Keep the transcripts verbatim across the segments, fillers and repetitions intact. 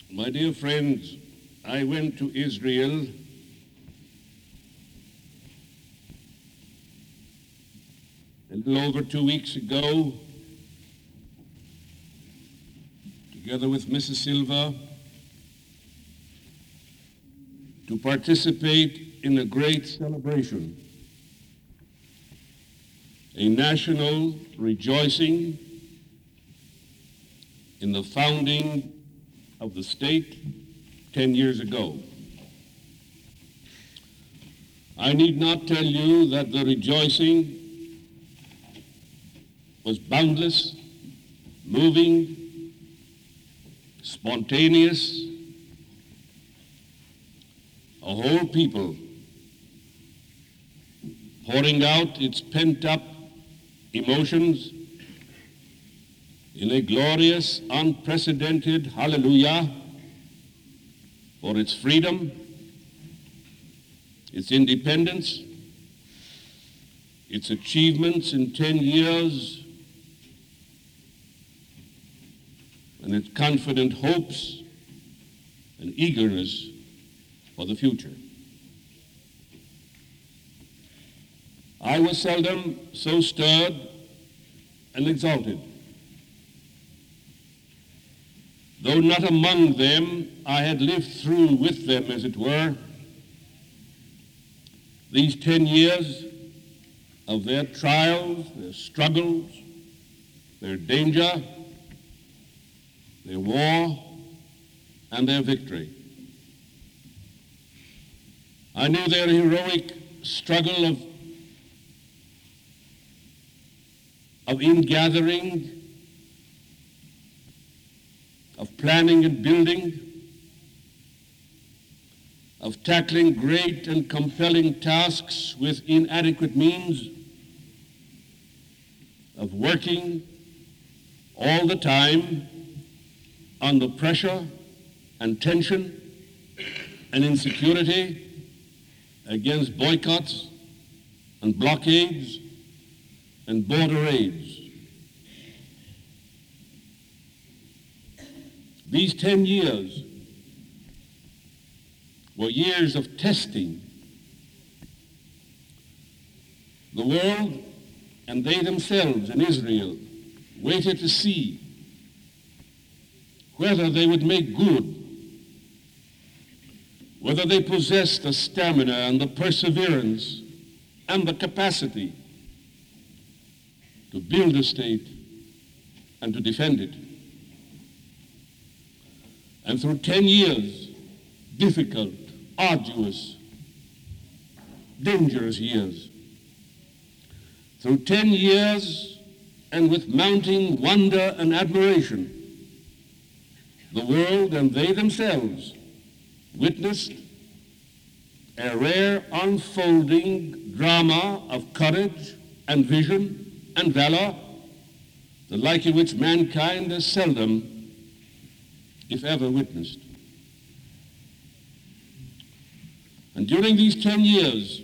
My dear friends, I went to Israel a little over two weeks ago, together with Missus Silva, to participate in a great celebration, a national rejoicing in the founding of the state ten years ago. I need not tell you that the rejoicing was boundless, moving, spontaneous. A whole people pouring out its pent-up emotions in a glorious, unprecedented hallelujah for its freedom, its independence, its achievements in ten years, and its confident hopes and eagerness for the future. I was seldom so stirred and exalted. Though not among them, I had lived through with them, as it were, these ten years of their trials, their struggles, their danger, their war, and their victory. I knew their heroic struggle of, of ingathering, of planning and building, of tackling great and compelling tasks with inadequate means, of working all the time under pressure and tension and insecurity against boycotts and blockades and border raids. These ten years were years of testing. The world and they themselves in Israel waited to see whether they would make good, whether they possessed the stamina and the perseverance and the capacity to build a state and to defend it. And through ten years, difficult, arduous, dangerous years, through ten years and with mounting wonder and admiration, the world and they themselves witnessed a rare unfolding drama of courage and vision and valor, the like of which mankind has seldom, if ever, witnessed. And during these ten years,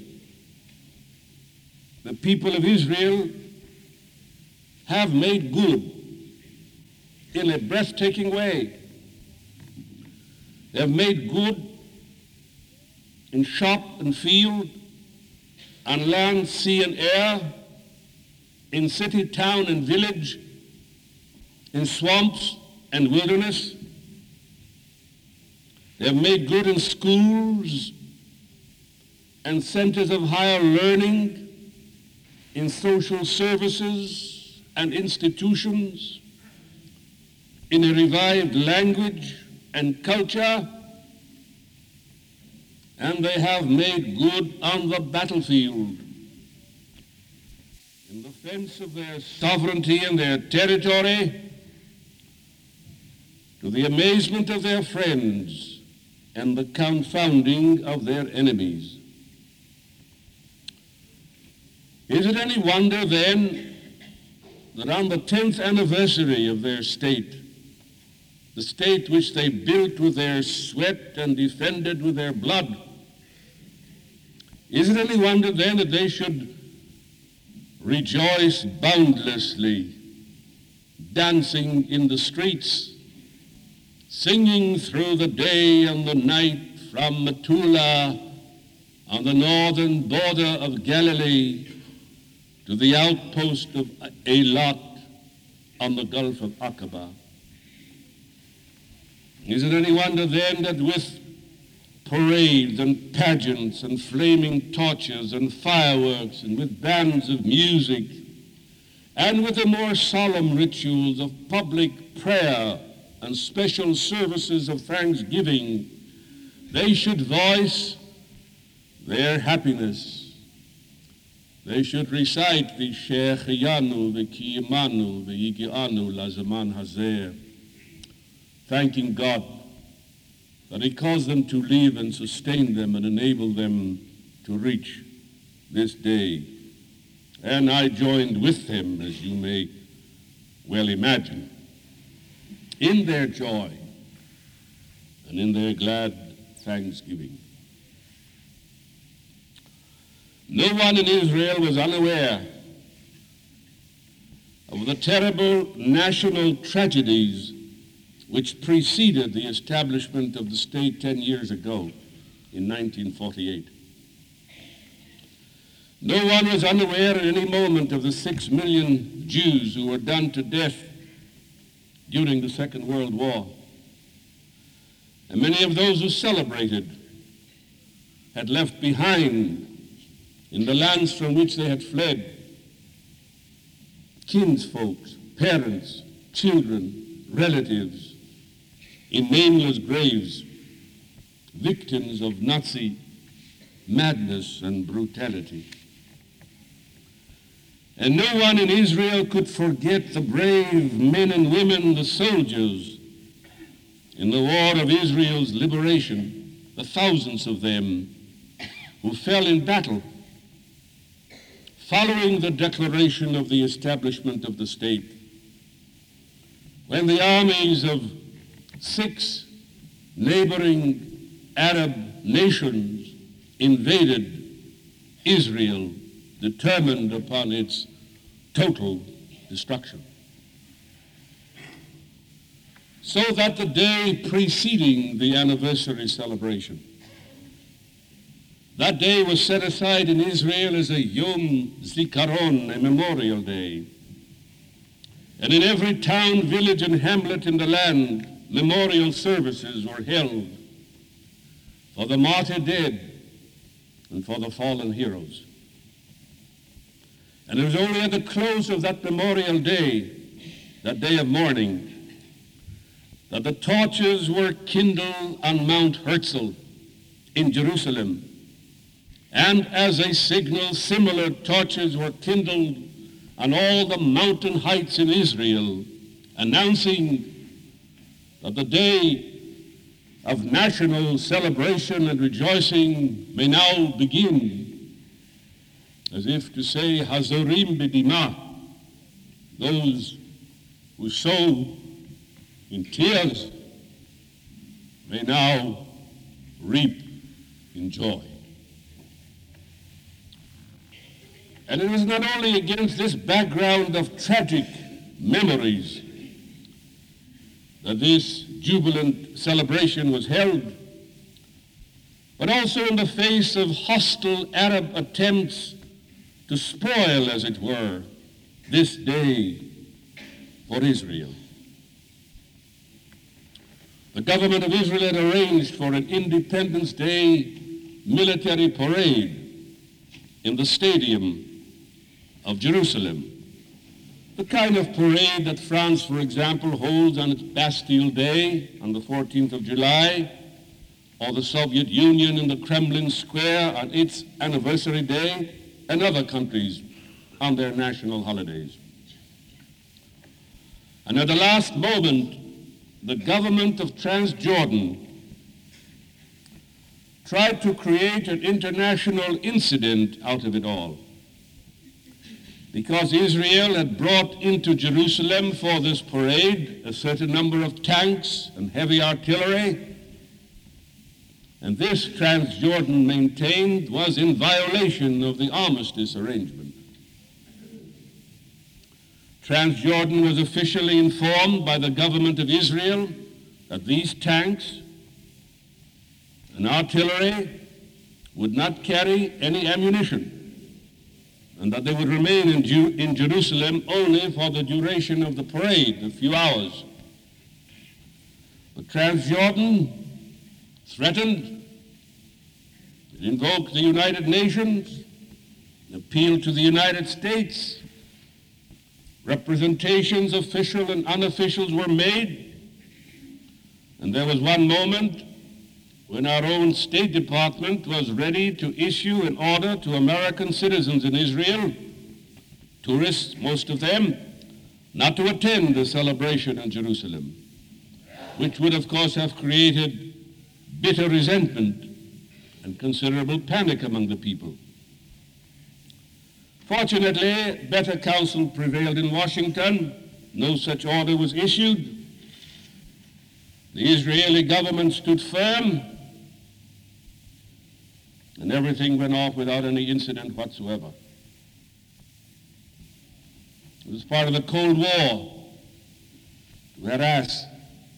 the people of Israel have made good in a breathtaking way. They have made good in shop and field, on land, sea, and air, in city, town, and village, in swamps and wilderness. They have made good in schools and centers of higher learning, in social services and institutions, in a revived language and culture, and they have made good on the battlefield, in the defense of their sovereignty and their territory, to the amazement of their friends and the confounding of their enemies. Is it any wonder then that on the tenth anniversary of their state, the state which they built with their sweat and defended with their blood, is it any wonder then that they should rejoice boundlessly, dancing in the streets, singing through the day and the night from Metula on the northern border of Galilee to the outpost of Eilat on the Gulf of Aqaba. Is it any wonder then that with parades and pageants and flaming torches and fireworks and with bands of music and with the more solemn rituals of public prayer and special services of thanksgiving, they should voice their happiness? They should recite the Shechianu, the Kiyimanu, the Yigianu, Lazaman Hazer, thanking God that He caused them to live and sustain them and enable them to reach this day. And I joined with them, as you may well imagine, in their joy and in their glad thanksgiving. No one in Israel was unaware of the terrible national tragedies which preceded the establishment of the state ten years ago in nineteen forty-eight. No one was unaware at any moment of the six million Jews who were done to death during the Second World War. And many of those who celebrated had left behind in the lands from which they had fled kinsfolks, parents, children, relatives, in nameless graves, victims of Nazi madness and brutality. And no one in Israel could forget the brave men and women, the soldiers, in the war of Israel's liberation, the thousands of them who fell in battle following the declaration of the establishment of the state, when the armies of six neighboring Arab nations invaded Israel, determined upon its total destruction. So that the day preceding the anniversary celebration, that day was set aside in Israel as a Yom Zikaron, a memorial day. And in every town, village, and hamlet in the land, memorial services were held for the martyr dead and for the fallen heroes. And it was only at the close of that memorial day, that day of mourning, that the torches were kindled on Mount Herzl in Jerusalem. And as a signal, similar torches were kindled on all the mountain heights in Israel, announcing that the day of national celebration and rejoicing may now begin, as if to say, Hazorim b'dima, those who sow in tears may now reap in joy. And it was not only against this background of tragic memories that this jubilant celebration was held, but also in the face of hostile Arab attempts to spoil, as it were, this day for Israel. The government of Israel had arranged for an Independence Day military parade in the stadium of Jerusalem, the kind of parade that France, for example, holds on its Bastille Day on the fourteenth of July, or the Soviet Union in the Kremlin Square on its anniversary day, and other countries on their national holidays. And at the last moment, the government of Transjordan tried to create an international incident out of it all, because Israel had brought into Jerusalem for this parade a certain number of tanks and heavy artillery, and this Transjordan maintained was in violation of the armistice arrangement. Transjordan was officially informed by the government of Israel that these tanks and artillery would not carry any ammunition, and that they would remain in, Ju- in Jerusalem only for the duration of the parade, a few hours. But Transjordan threatened, it invoked the United Nations, appealed to the United States. Representations, official and unofficials, were made. And there was one moment when our own State Department was ready to issue an order to American citizens in Israel, tourists, most of them, not to attend the celebration in Jerusalem, which would, of course, have created bitter resentment and considerable panic among the people. Fortunately, better counsel prevailed in Washington. No such order was issued. The Israeli government stood firm, and everything went off without any incident whatsoever. It was part of the Cold War to harass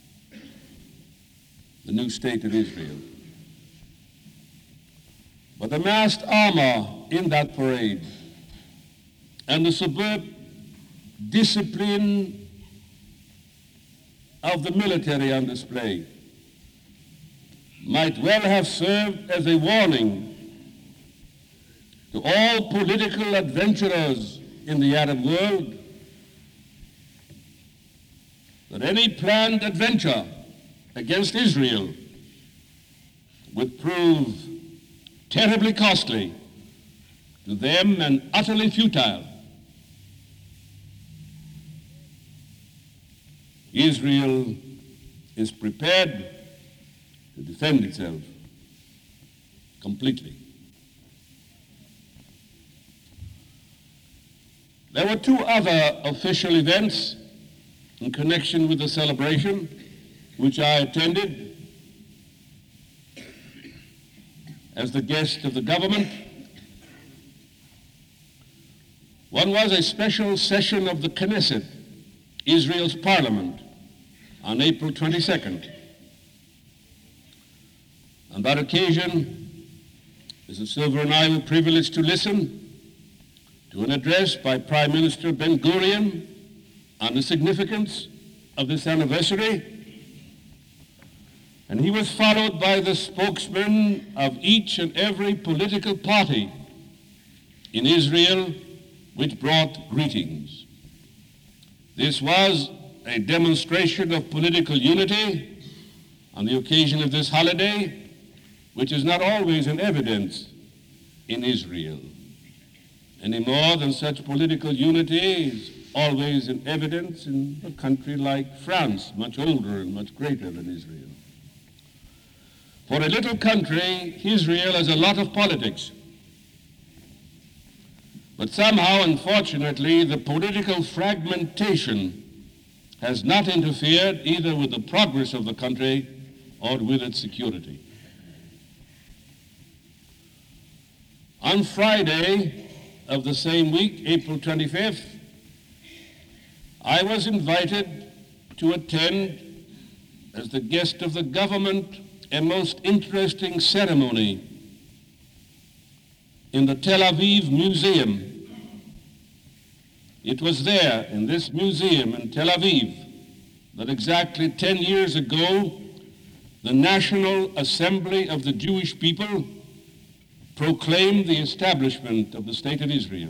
the new state of Israel. But the massed armor in that parade and the superb discipline of the military on display might well have served as a warning to all political adventurers in the Arab world that any planned adventure against Israel would prove terribly costly to them and utterly futile. Israel is prepared to defend itself completely. There were two other official events in connection with the celebration which I attended as the guest of the government. One was a special session of the Knesset, Israel's parliament, on April twenty-second. On that occasion, Mister Silver and I were privileged to listen to an address by Prime Minister Ben-Gurion on the significance of this anniversary, and he was followed by the spokesmen of each and every political party in Israel, which brought greetings. This was a demonstration of political unity on the occasion of this holiday, which is not always in evidence in Israel, any more than such political unity is always in evidence in a country like France, much older and much greater than Israel. For a little country, Israel has a lot of politics. But somehow, unfortunately, the political fragmentation has not interfered either with the progress of the country or with its security. On Friday of the same week, April twenty-fifth, I was invited to attend, as the guest of the government, a most interesting ceremony in the Tel Aviv Museum. It was there, in this museum in Tel Aviv, that exactly ten years ago, the National Assembly of the Jewish People proclaimed the establishment of the State of Israel.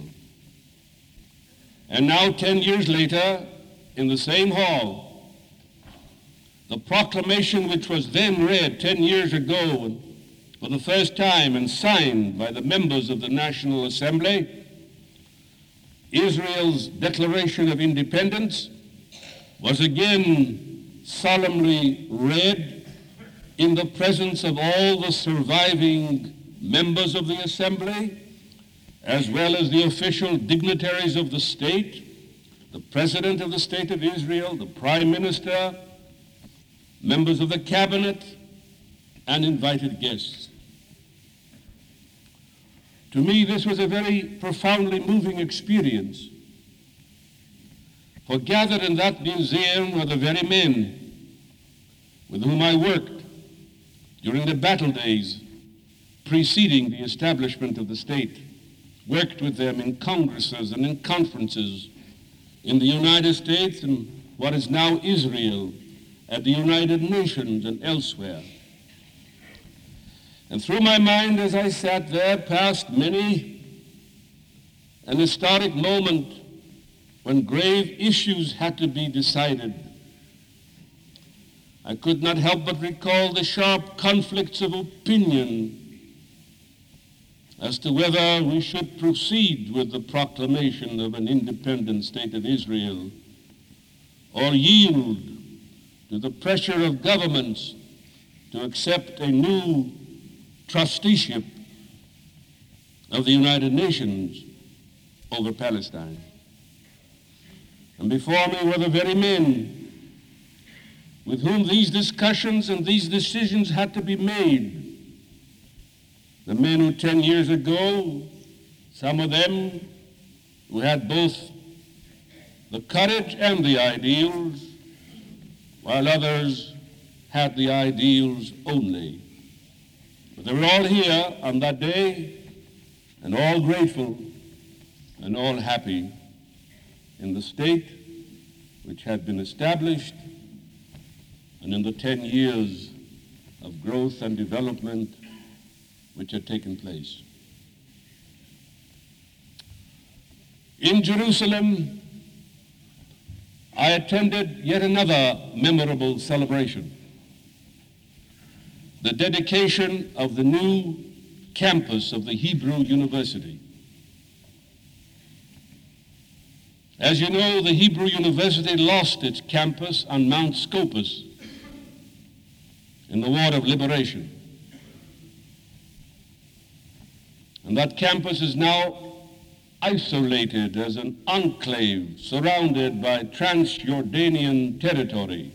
And now, ten years later, in the same hall, the proclamation which was then read ten years ago for the first time and signed by the members of the National Assembly, Israel's Declaration of Independence, was again solemnly read in the presence of all the surviving members of the Assembly, as well as the official dignitaries of the state, the President of the State of Israel, the Prime Minister, members of the Cabinet, and invited guests. To me, this was a very profoundly moving experience. For gathered in that museum were the very men with whom I worked during the battle days preceding the establishment of the state, worked with them in congresses and in conferences in the United States and what is now Israel, at the United Nations and elsewhere. And through my mind as I sat there passed many an historic moment when grave issues had to be decided. I could not help but recall the sharp conflicts of opinion as to whether we should proceed with the proclamation of an independent state of Israel or yield to the pressure of governments to accept a new trusteeship of the United Nations over Palestine. And before me were the very men with whom these discussions and these decisions had to be made. The men who ten years ago, some of them who had both the courage and the ideals, while others had the ideals only. But they were all here on that day, and all grateful and all happy in the state which had been established and in the ten years of growth and development which had taken place. In Jerusalem, I attended yet another memorable celebration, the dedication of the new campus of the Hebrew University. As you know, the Hebrew University lost its campus on Mount Scopus in the War of Liberation. And that campus is now isolated as an enclave surrounded by Transjordanian territory.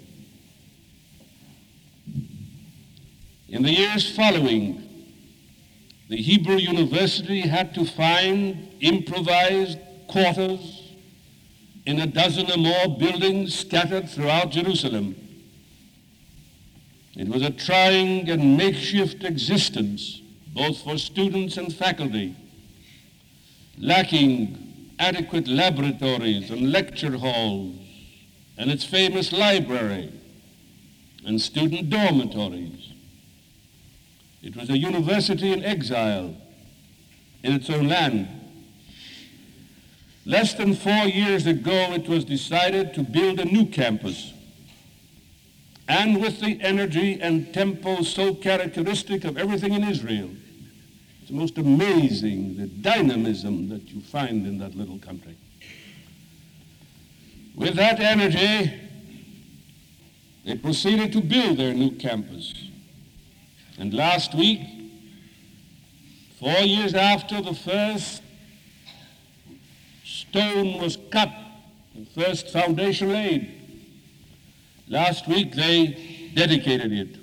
In the years following, the Hebrew University had to find improvised quarters in a dozen or more buildings scattered throughout Jerusalem. It was a trying and makeshift existence, both for students and faculty, lacking adequate laboratories and lecture halls, and its famous library and student dormitories. It was a university in exile in its own land. Less than four years ago, it was decided to build a new campus. And with the energy and tempo so characteristic of everything in Israel, it's most amazing, the dynamism that you find in that little country. With that energy, they proceeded to build their new campus. And last week, four years after the first stone was cut, the first foundation laid, last week they dedicated it.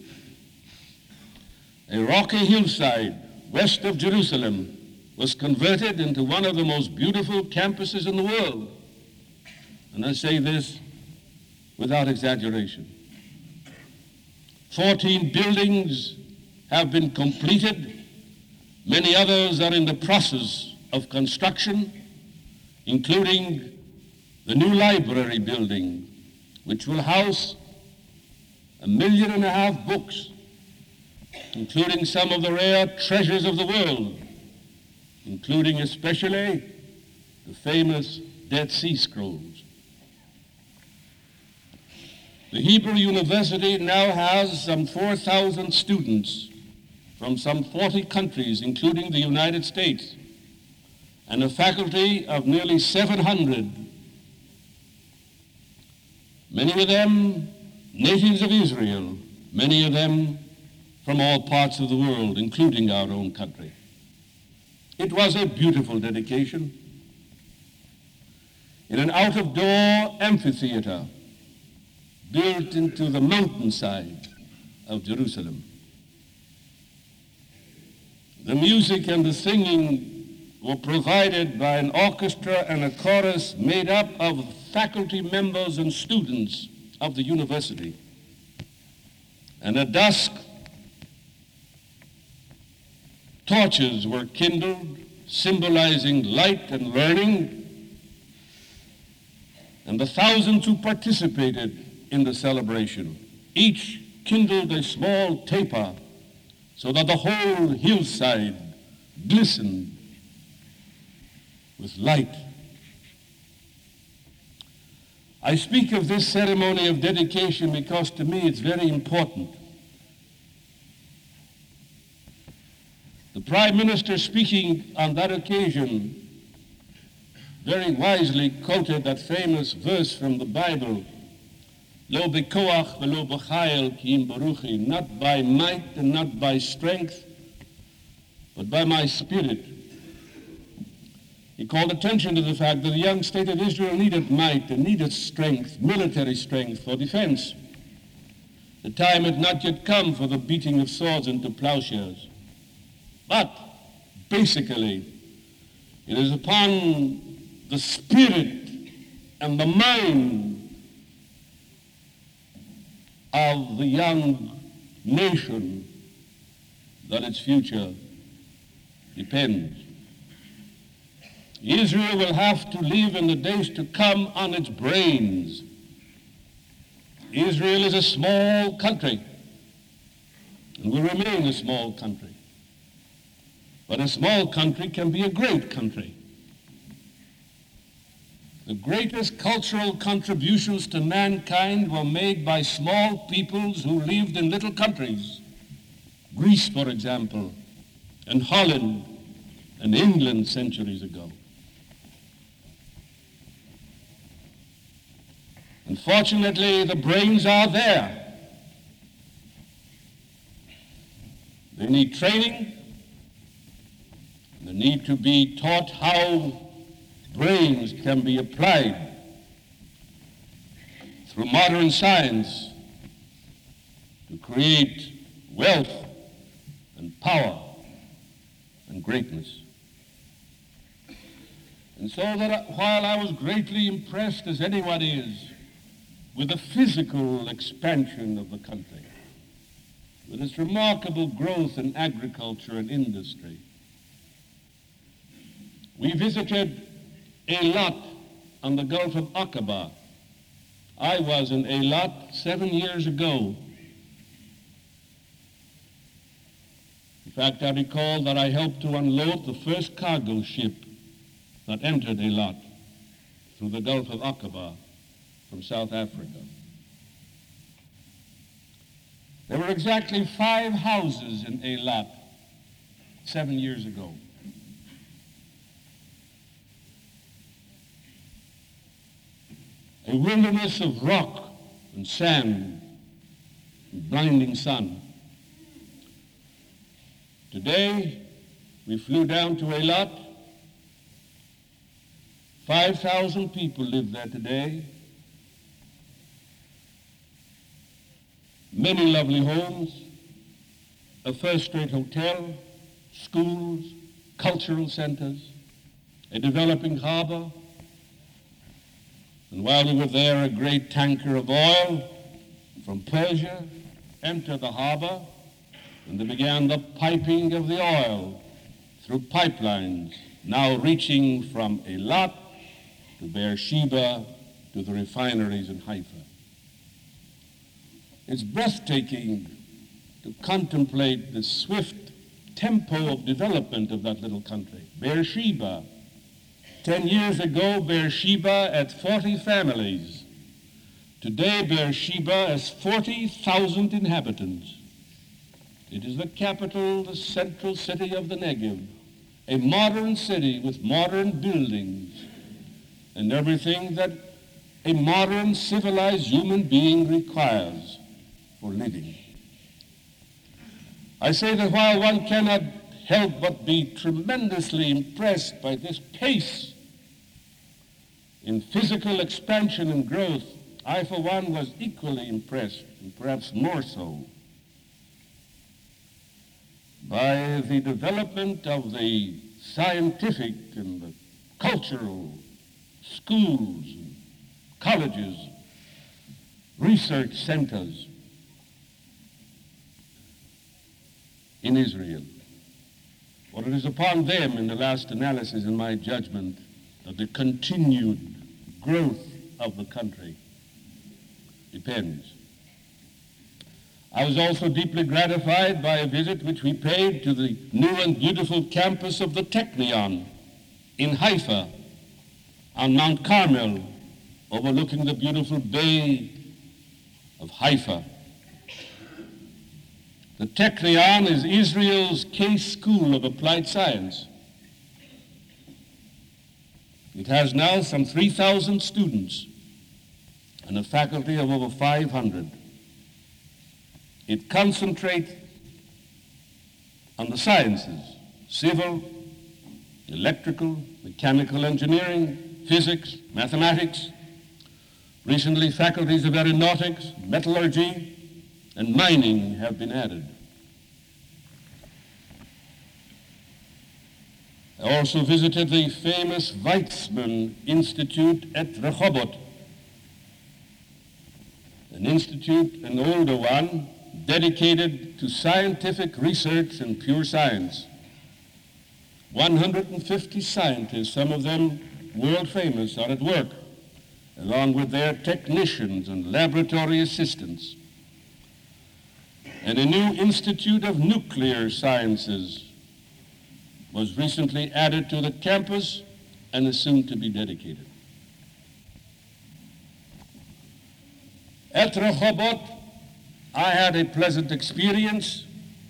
A rocky hillside west of Jerusalem was converted into one of the most beautiful campuses in the world. And I say this without exaggeration. Fourteen buildings have been completed. Many others are in the process of construction, including the new library building, which will house a million and a half books, including some of the rare treasures of the world, including especially the famous Dead Sea Scrolls. The Hebrew University now has some four thousand students from some forty countries, including the United States, and a faculty of nearly seven hundred, many of them natives of Israel, many of them from all parts of the world, including our own country. It was a beautiful dedication in an out-of-door amphitheater built into the mountainside of Jerusalem. The music and the singing were provided by an orchestra and a chorus made up of faculty members and students of the university. And at dusk, torches were kindled, symbolizing light and learning, and the thousands who participated in the celebration each kindled a small taper so that the whole hillside glistened with light. I speak of this ceremony of dedication because to me it's very important. The Prime Minister, speaking on that occasion, very wisely quoted that famous verse from the Bible, Lo bekoach velo b'chayil ki im beruchi, not by might and not by strength, but by my spirit. He called attention to the fact that the young state of Israel needed might and needed strength, military strength for defense. The time had not yet come for the beating of swords into plowshares. But basically, it is upon the spirit and the mind of the young nation that its future depends. Israel will have to live in the days to come on its brains. Israel is a small country and will remain a small country. But a small country can be a great country. The greatest cultural contributions to mankind were made by small peoples who lived in little countries. Greece, for example, and Holland, and England centuries ago. Unfortunately, the brains are there. They need training. They need to be taught how brains can be applied through modern science to create wealth and power and greatness. And so that while I was greatly impressed, as anyone is, with the physical expansion of the country, with its remarkable growth in agriculture and industry, we visited Eilat on the Gulf of Aqaba. I was in Eilat seven years ago. In fact, I recall that I helped to unload the first cargo ship that entered Eilat through the Gulf of Aqaba from South Africa. There were exactly five houses in Eilat seven years ago. A wilderness of rock and sand and blinding sun. Today, we flew down to Eilat. five thousand people live there today. Many lovely homes, a first-rate hotel, schools, cultural centers, a developing harbor. And while we were there, a great tanker of oil from Persia entered the harbor, and they began the piping of the oil through pipelines, now reaching from Eilat to Beersheba to the refineries in Haifa. It's breathtaking to contemplate the swift tempo of development of that little country. Beersheba. Ten years ago, Beersheba had forty families. Today, Beersheba has forty thousand inhabitants. It is the capital, the central city of the Negev, a modern city with modern buildings and everything that a modern civilized human being requires for living. I say that while one cannot help but be tremendously impressed by this pace in physical expansion and growth, I, for one, was equally impressed, and perhaps more so, by the development of the scientific and the cultural schools, and colleges, research centers. in Israel. For it is upon them, in the last analysis, in my judgment, that the continued growth of the country depends. I was also deeply gratified by a visit which we paid to the new and beautiful campus of the Technion in Haifa, on Mount Carmel, overlooking the beautiful bay of Haifa. The Technion is Israel's Case School of Applied Science. It has now some three thousand students and a faculty of over five hundred. It concentrates on the sciences, civil, electrical, mechanical engineering, physics, mathematics. Recently, faculties of aeronautics, metallurgy, and mining have been added. I also visited the famous Weizmann Institute at Rehoboth, an institute, an older one, dedicated to scientific research and pure science. one hundred fifty scientists, some of them world famous, are at work, along with their technicians and laboratory assistants. And a new Institute of Nuclear Sciences was recently added to the campus and is soon to be dedicated. At Rehoboth, I had a pleasant experience.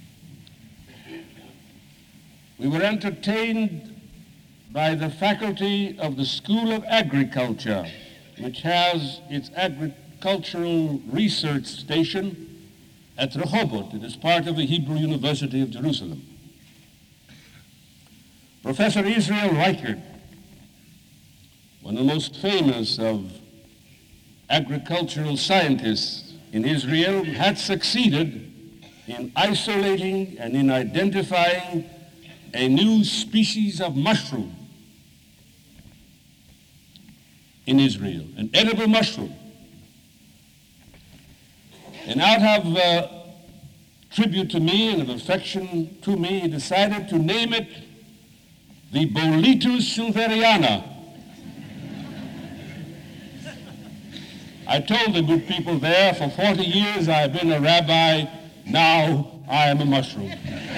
We were entertained by the faculty of the School of Agriculture, which has its agricultural research station at Rehoboth. It is part of the Hebrew University of Jerusalem. Professor Israel Reichert, one of the most famous of agricultural scientists in Israel, had succeeded in isolating and in identifying a new species of mushroom in Israel, an edible mushroom. And out of uh, tribute to me and of affection to me, he decided to name it the Boletus silveriana. I told the good people there, for forty years I have been a rabbi, now I am a mushroom.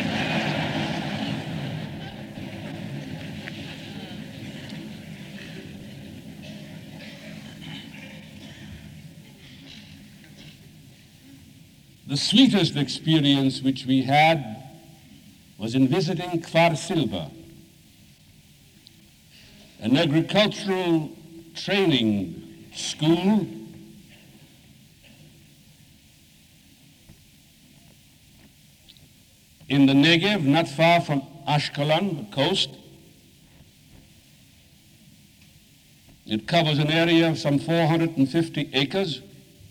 The sweetest experience which we had was in visiting Kfar Silva, an agricultural training school in the Negev, not far from Ashkelon, the coast. It covers an area of some four hundred fifty acres.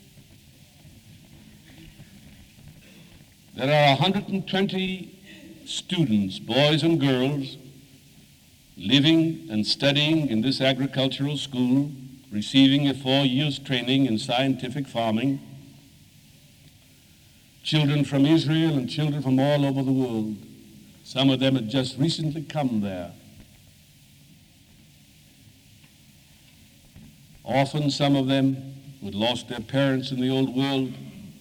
There are one hundred twenty students, boys and girls, living and studying in this agricultural school, receiving a four years training in scientific farming. Children from Israel and children from all over the world. Some of them had just recently come there. Often some of them had lost their parents in the old world.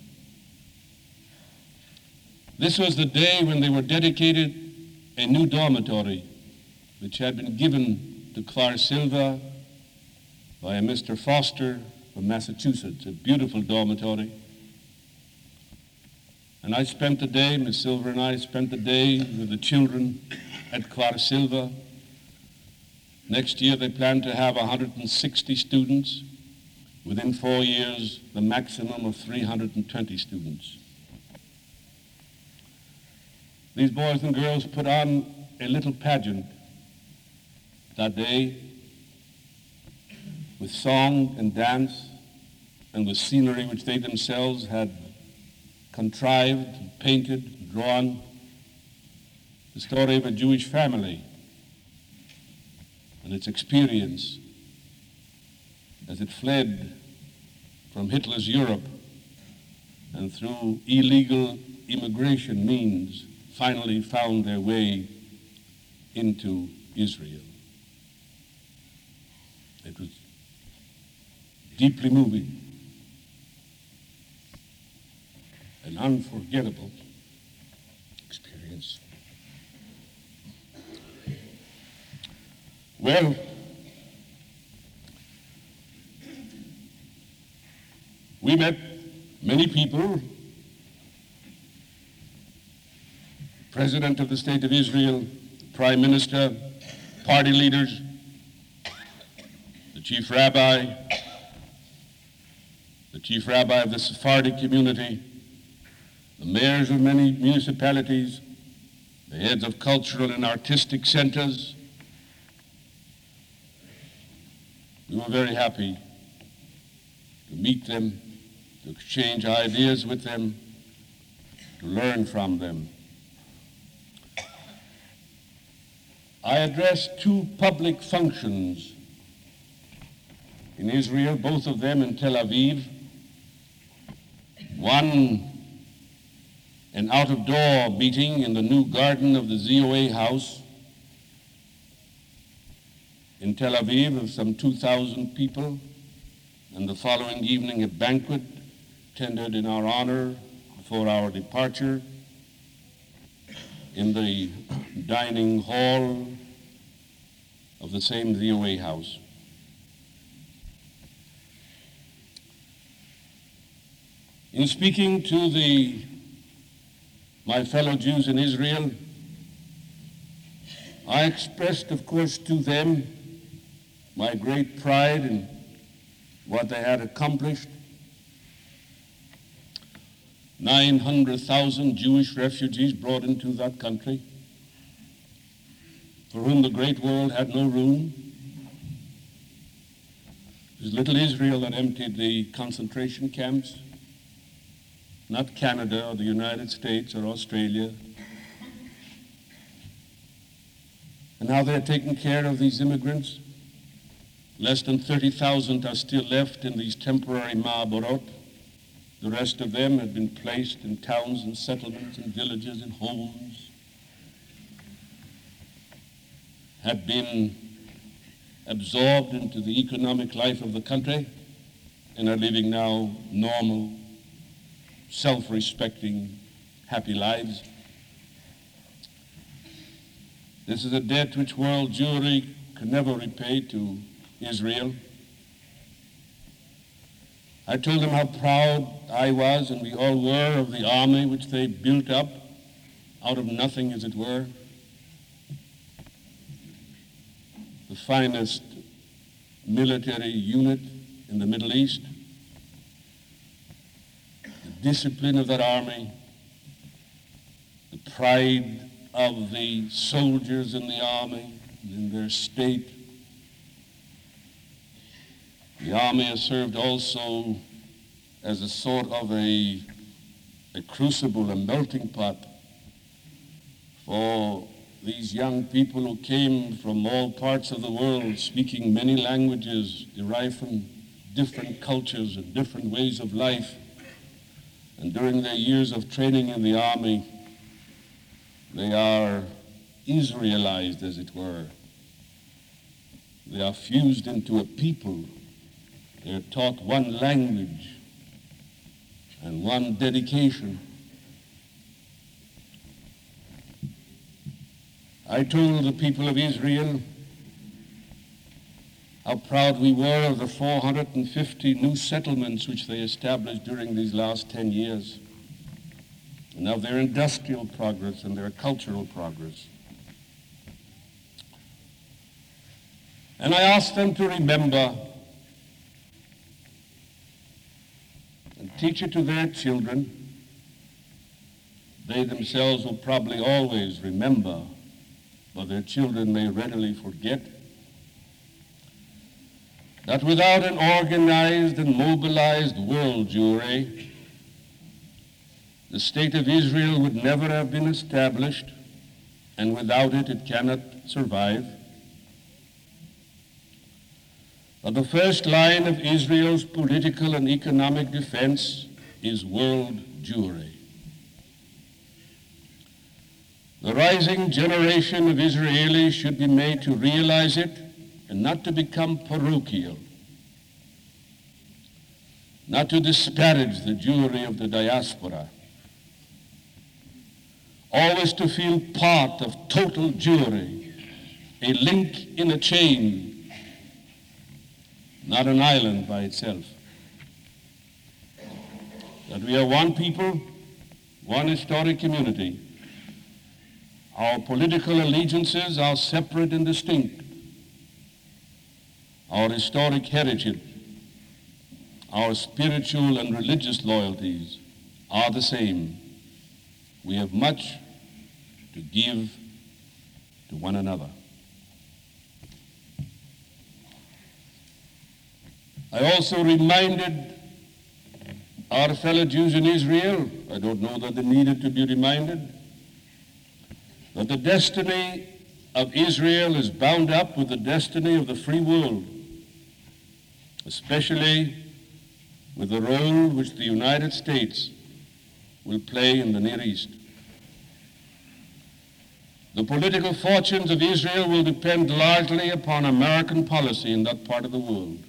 This was the day when they were dedicated a new dormitory, which had been given to Kfar Silva by a Mister Foster from Massachusetts, a beautiful dormitory. And I spent the day, Miss Silver and I spent the day with the children at Kfar Silva. Next year they plan to have one hundred sixty students. Within four years, the maximum of three hundred twenty students. These boys and girls put on a little pageant that day with song and dance and with scenery which they themselves had contrived, painted, drawn. The story of a Jewish family and its experience as it fled from Hitler's Europe and through illegal immigration means finally found their way into Israel. It was deeply moving and unforgettable experience. Well, we met many people, President of the State of Israel, Prime Minister, party leaders, the Chief Rabbi, the Chief Rabbi of the Sephardic community, the mayors of many municipalities, the heads of cultural and artistic centers. We were very happy to meet them, to exchange ideas with them, to learn from them. I addressed two public functions in Israel, both of them in Tel Aviv. One, an out-of-door meeting in the new garden of the Z O A House in Tel Aviv of some two thousand people, and the following evening a banquet tendered in our honor before our departure in the dining hall of the same Z O A House. In speaking to the, my fellow Jews in Israel, I expressed, of course, to them my great pride in what they had accomplished. nine hundred thousand Jewish refugees brought into that country, for whom the great world had no room. It was little Israel that emptied the concentration camps, not Canada or the United States or Australia. And now they're taking care of these immigrants. Less than thirty thousand are still left in these temporary ma'aborot. The rest of them have been placed in towns and settlements and villages and homes, have been absorbed into the economic life of the country, and are living now normal, self-respecting, happy lives. This is a debt which world Jewry could never repay to Israel. I told them how proud I was, and we all were, of the army which they built up out of nothing, as it were. The finest military unit in the Middle East. The discipline of that army, the pride of the soldiers in the army and in their state. The army has served also as a sort of a, a crucible, a melting pot for these young people who came from all parts of the world, speaking many languages, derived from different cultures and different ways of life. And during their years of training in the army, they are Israelized, as it were. They are fused into a people. They are taught one language and one dedication. I told the people of Israel how proud we were of the four hundred fifty new settlements which they established during these last ten years, and of their industrial progress and their cultural progress. And I asked them to remember and teach it to their children. They themselves will probably always remember, but their children may readily forget, that without an organized and mobilized world Jewry, the state of Israel would never have been established, and without it, it cannot survive. But the first line of Israel's political and economic defense is world Jewry. The rising generation of Israelis should be made to realize it and not to become parochial, not to disparage the Jewry of the diaspora, always to feel part of total Jewry, a link in a chain, not an island by itself. That we are one people, one historic community. Our political allegiances are separate and distinct. Our historic heritage, our spiritual and religious loyalties are the same. We have much to give to one another. I also reminded our fellow Jews in Israel, I don't know that they needed to be reminded, that the destiny of Israel is bound up with the destiny of the free world, especially with the role which the United States will play in the Near East. The political fortunes of Israel will depend largely upon American policy in that part of the world.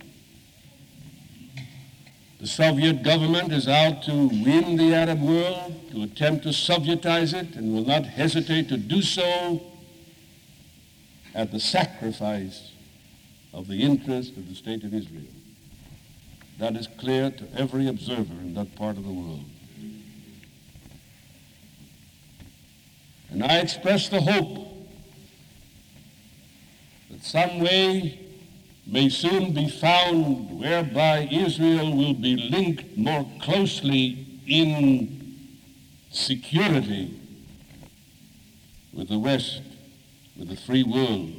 The Soviet government is out to win the Arab world, to attempt to Sovietize it, and will not hesitate to do so at the sacrifice of the interest of the State of Israel. That is clear to every observer in that part of the world. And I express the hope that some way may soon be found whereby Israel will be linked more closely in security with the West, with the free world,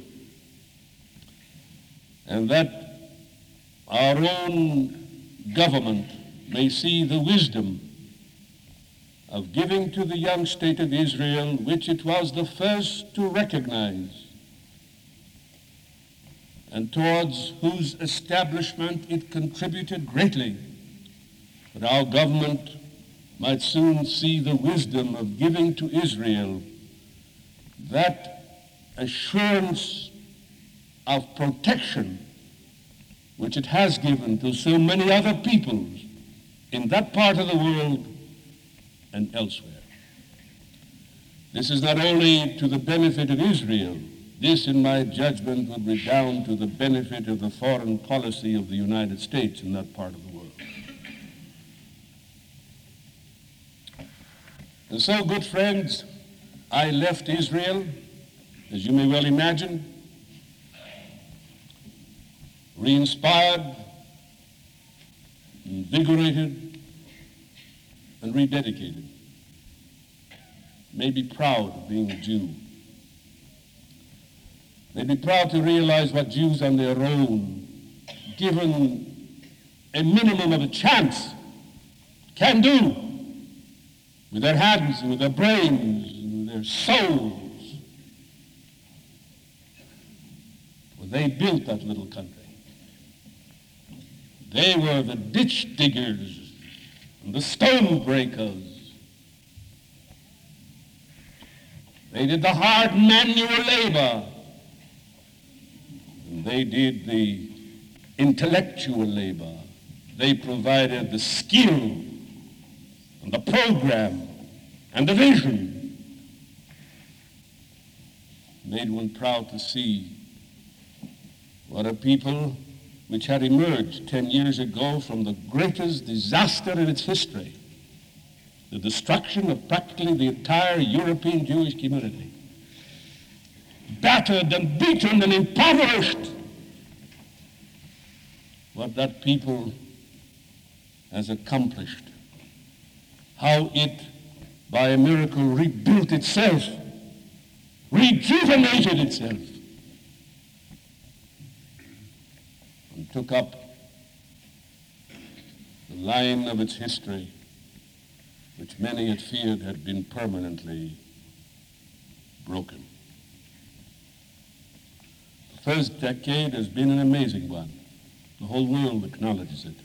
and that our own government may see the wisdom of giving to the young state of Israel, which it was the first to recognize, and towards whose establishment it contributed greatly, that our government might soon see the wisdom of giving to Israel that assurance of protection which it has given to so many other peoples in that part of the world and elsewhere. This is not only to the benefit of Israel. This, in my judgment, would redound to the benefit of the foreign policy of the United States in that part of the world. And so, good friends, I left Israel, as you may well imagine, re-inspired, invigorated, and rededicated. May be proud of being a Jew. May be proud to realize what Jews on their own, given a minimum of a chance, can do with their hands and with their brains and with their souls. When they built that little country, they were the ditch diggers and the stone breakers. They did the hard manual labor. And they did the intellectual labor. They provided the skill and the program and the vision. Made one proud to see what a people which had emerged ten years ago from the greatest disaster in its history, the destruction of practically the entire European Jewish community, battered and beaten and impoverished, what that people has accomplished, how it, by a miracle, rebuilt itself, rejuvenated itself, and took up the line of its history, which many had feared had been permanently broken. The first decade has been an amazing one. The whole world acknowledges it.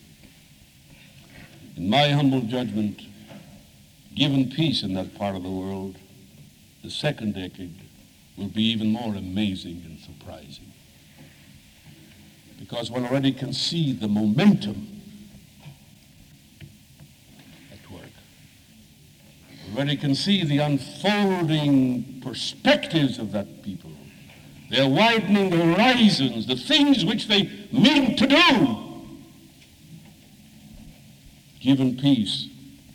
In my humble judgment, given peace in that part of the world, the second decade will be even more amazing and surprising, because one already can see the momentum at work. Already can see the unfolding perspectives of that people, their widening horizons, the things which they mean to do. Given peace,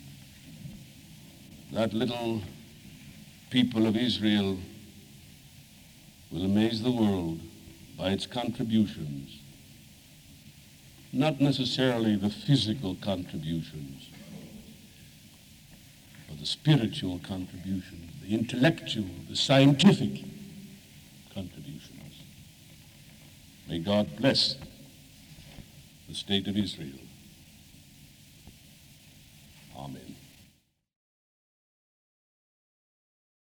that little people of Israel will amaze the world by its contributions, not necessarily the physical contributions, but the spiritual contributions, the intellectual, the scientific contributions. May God bless the state of Israel.